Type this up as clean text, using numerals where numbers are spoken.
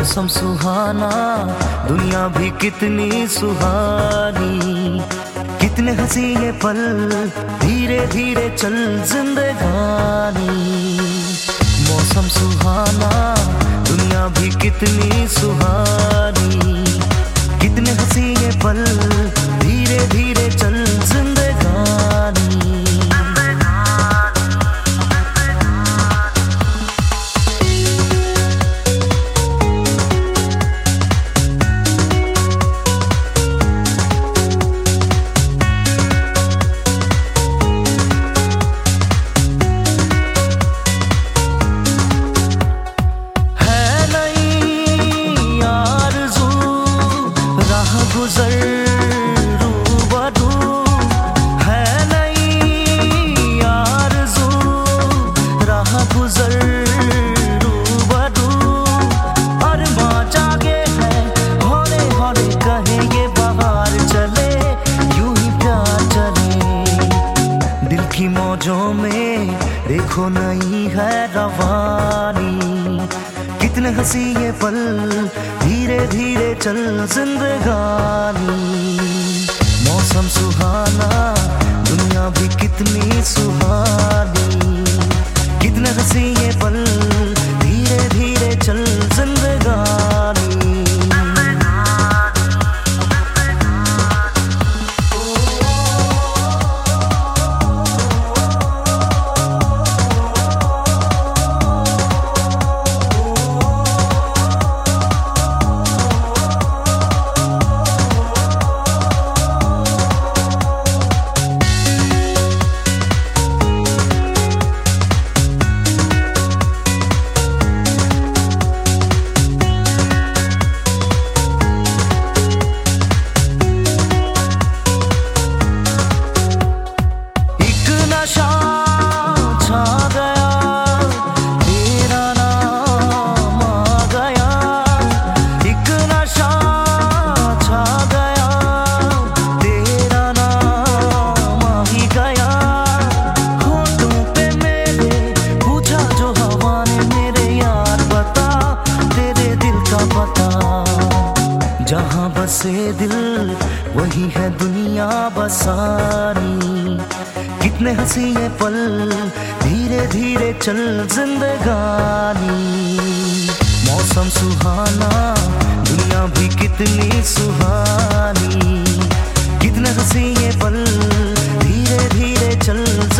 मौसम सुहाना, दुनिया भी कितनी सुहानी, कितने हंसी ये पल, धीरे धीरे चल जिंदगानी। मौसम सुहाना, दुनिया भी कितनी सुहानी, कितने हंसी ये पल, धीरे धीरे चल जिंदगानी। की मौजों में देखो नई है रवानी, कितने हंसी ये पल, धीरे धीरे चल जिंदगानी। मौसम सुहाना, दुनिया भी कितनी सुहानी, कितने हंसी ये पल, धीरे धीरे चल जिंदगानी। जहाँ बसे दिल वही है दुनिया बसानी, कितने हंसी ये पल, धीरे धीरे चल जिंदगानी। मौसम सुहाना, दुनिया भी कितनी सुहानी, कितने हंसी ये पल, धीरे धीरे चल